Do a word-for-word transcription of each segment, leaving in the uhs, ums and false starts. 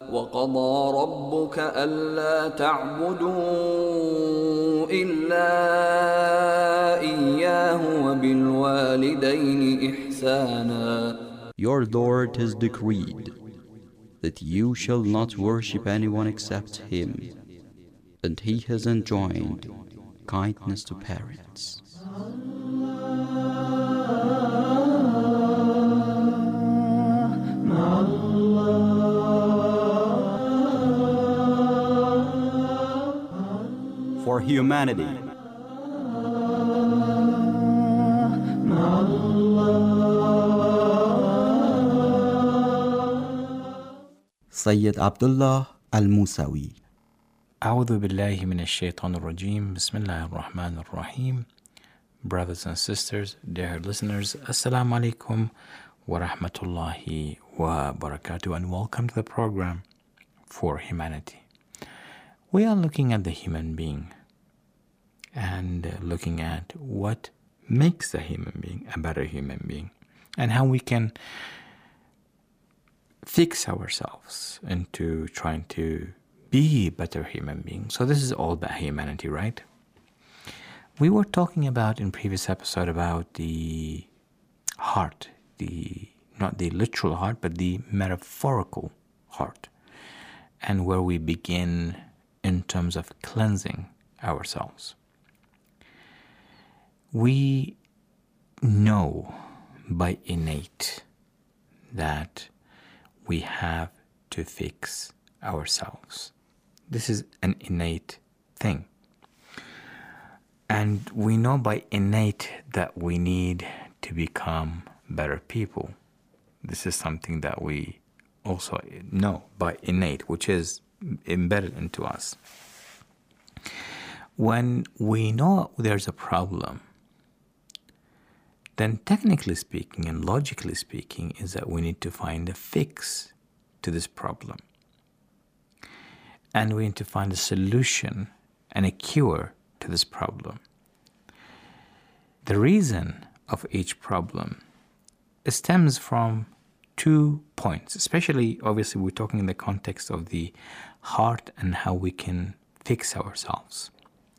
وقضى ربك ألا تعبدوا إلا إياه وبالوالدين إحسانا. Your Lord has decreed that you shall not worship anyone except Him, and He has enjoined kindness to parents. For humanity. Sayyid Abdullah Al-Musawi. أعوذ بالله من الشيطان الرجيم. بسم الله الرحمن الرحيم. Brothers and sisters, dear listeners, Assalamu alaikum wa rahmatullahi wa barakatuh, and welcome to the program For Humanity. We are looking at the human being and looking at what makes a human being a better human being and how we can fix ourselves into trying to be better human beings. So this is all about humanity, right? We were talking about in previous episode about the heart, the not the literal heart, but the metaphorical heart, and where we begin in terms of cleansing ourselves. We know by innate that we have to fix ourselves. This is an innate thing. And we know by innate that we need to become better people. This is something that we also know by innate, which is embedded into us. When we know there's a problem, then technically speaking and logically speaking is that we need to find a fix to this problem. And we need to find a solution and a cure to this problem. The reason of each problem stems from two points, especially obviously we're talking in the context of the heart and how we can fix ourselves.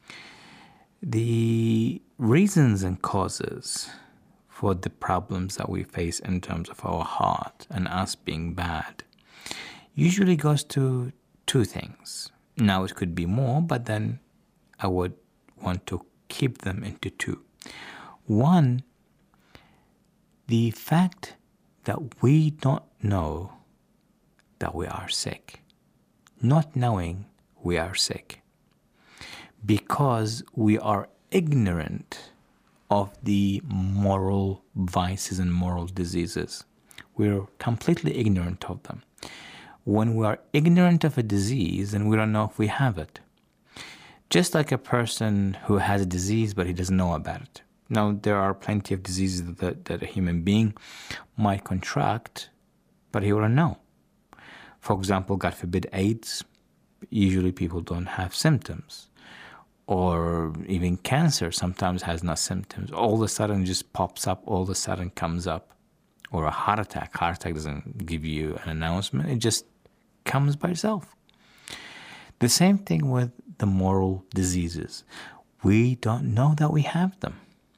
The reasons and causes for the problems that we face in terms of our heart and us being bad usually goes to two things. Now it could be more, but then I would want to keep them into two. One, the fact that we don't know that we are sick. Not knowing we are sick. Because we are ignorant of the moral vices and moral diseases. We're completely ignorant of them. When we are ignorant of a disease, then we don't know if we have it. Just like a person who has a disease but he doesn't know about it. Now, there are plenty of diseases that, that a human being might contract, but he wouldn't know. For example, God forbid, AIDS. Usually people don't have symptoms. Or even cancer sometimes has no symptoms. All of a sudden just pops up, all of a sudden comes up. Or a heart attack. Heart attack doesn't give you an announcement. It just comes by itself. The same thing with the moral diseases. We don't know that we have them.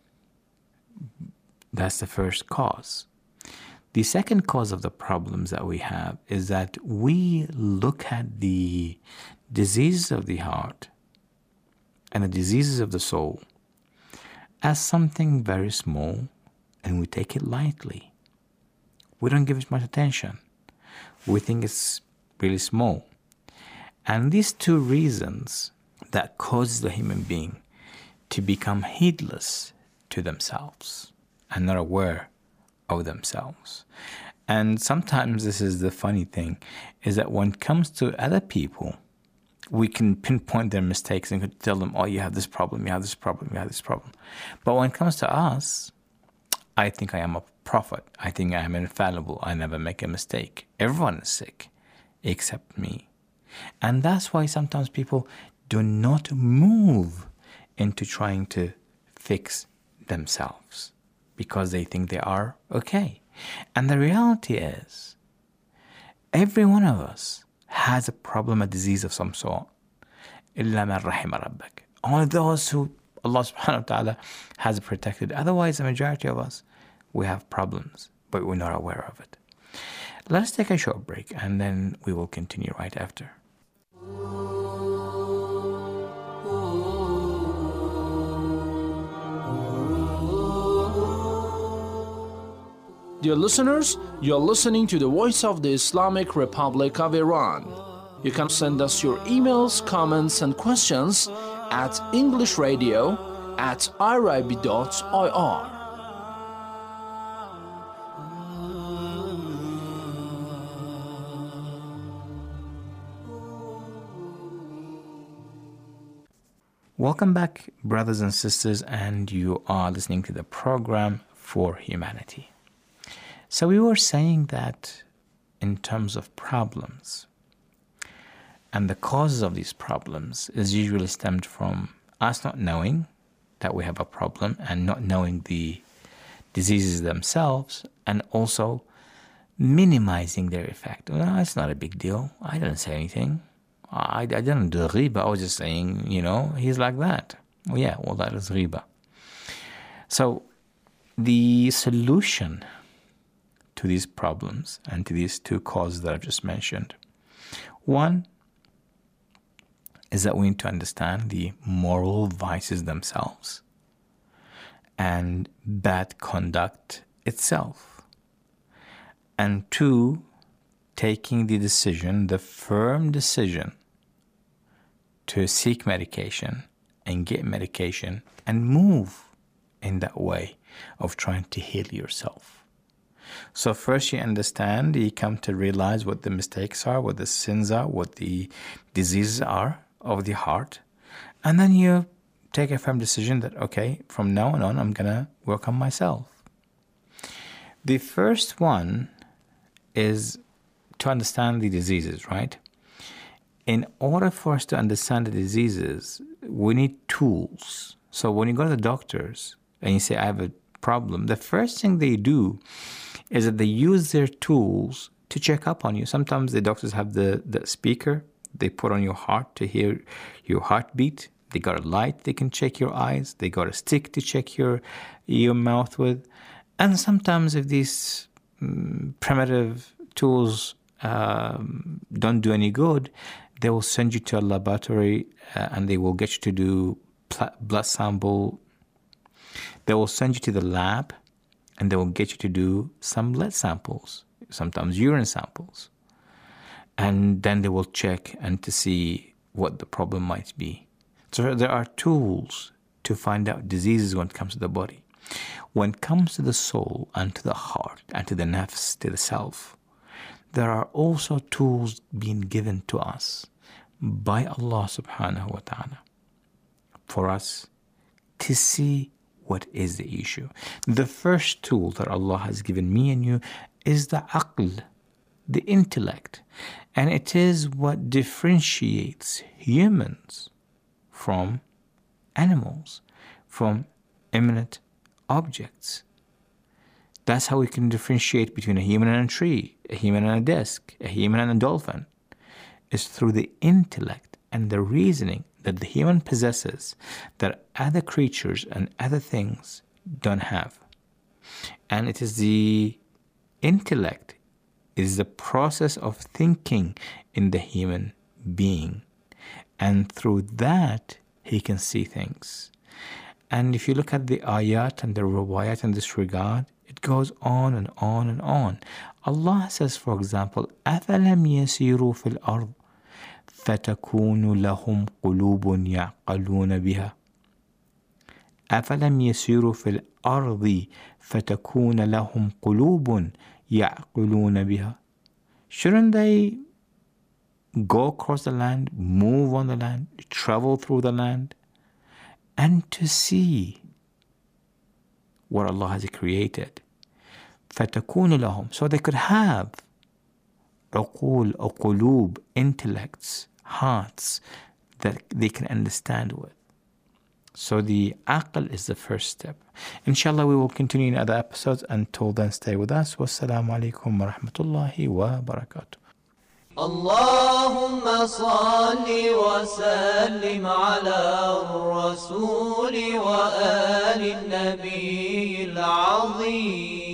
That's the first cause. The second cause of the problems that we have is that we look at the diseases of the heart and the diseases of the soul as something very small, and we take it lightly. We don't give it much attention. We think it's really small. And these two reasons that cause the human being to become heedless to themselves and not aware of themselves. And sometimes this is the funny thing, is that when it comes to other people, we can pinpoint their mistakes and could tell them, oh, you have this problem, you have this problem, you have this problem. But when it comes to us, I think I am a prophet. I think I am infallible. I never make a mistake. Everyone is sick except me. And that's why sometimes people do not move into trying to fix themselves because they think they are okay. And the reality is, every one of us has a problem, a disease of some sort. إِلَّا مَنْ رَحِمَ رَبَّكَ. Only those who Allah subhanahu wa ta'ala has protected. Otherwise, the majority of us, we have problems, but we're not aware of it. Let's take a short break and then we will continue right after. Dear listeners, you're listening to the Voice of the Islamic Republic of Iran. You can send us your emails, comments, and questions at englishradio at irib dot I R. Welcome back, brothers and sisters, and you are listening to the program For Humanity. So we were saying that in terms of problems, and the causes of these problems is usually stemmed from us not knowing that we have a problem and not knowing the diseases themselves, and also minimizing their effect. Well, it's not a big deal. I didn't say anything. I, I didn't do riba. I was just saying, you know, he's like that. Well, yeah, well, that is riba. So the solution to these problems and to these two causes that I've just mentioned, one is that we need to understand the moral vices themselves and bad conduct itself. And two, taking the decision, the firm decision, to seek medication and get medication and move in that way of trying to heal yourself. So first you understand, you come to realize what the mistakes are, what the sins are, what the diseases are of the heart. And then you take a firm decision that, okay, from now on, I'm going to work on myself. The first one is to understand the diseases, right? In order for us to understand the diseases, we need tools. So when you go to the doctors and you say, I have a problem, the first thing they do is that they use their tools to check up on you. Sometimes the doctors have the, the speaker they put on your heart to hear your heartbeat. They got a light they can check your eyes. They got a stick to check your, your mouth with. And sometimes if these um, primitive tools um, don't do any good, they will send you to a laboratory uh, and they will get you to do pl- blood sample. They will send you to the lab and they will get you to do some blood samples, sometimes urine samples. And then they will check and to see what the problem might be. So there are tools to find out diseases when it comes to the body. When it comes to the soul and to the heart and to the nafs, to the self, there are also tools being given to us by Allah subhanahu wa ta'ala for us to see what is the issue. The first tool that Allah has given me and you is the aql, the intellect. And it is what differentiates humans from animals, from immanent objects. That's how we can differentiate between a human and a tree, a human and a desk, a human and a dolphin. It's through the intellect and the reasoning that the human possesses that other creatures and other things don't have. And it is the intellect, it is the process of thinking in the human being. And through that, he can see things. And if you look at the ayat and the riwayat in this regard, it goes on and on and on. Allah says, for example, أَفَلَمْ يَسِيرُوا فِي الْأَرْضِ فَتَكُونُ لَهُمْ قُلُوبٌ يَعْقَلُونَ بِهَا أَفَلَمْ يَسِيرُوا فِي الْأَرْضِ فَتَكُونَ لَهُمْ قُلُوبٌ يَعْقِلُونَ بِهَا. Shouldn't they go across the land, move on the land, travel through the land, and to see what Allah has created? فَتَكُونُ لَهُمْ, so they could have عقول or قلوب, intellects, hearts that they can understand with. So the aql is the first step. Inshallah, we will continue in other episodes. Until then, stay with us. Wassalamu alaikum wa rahmatullahi wa barakatuh. اللهم صل وسلم على الرسول وآل النبي العظيم.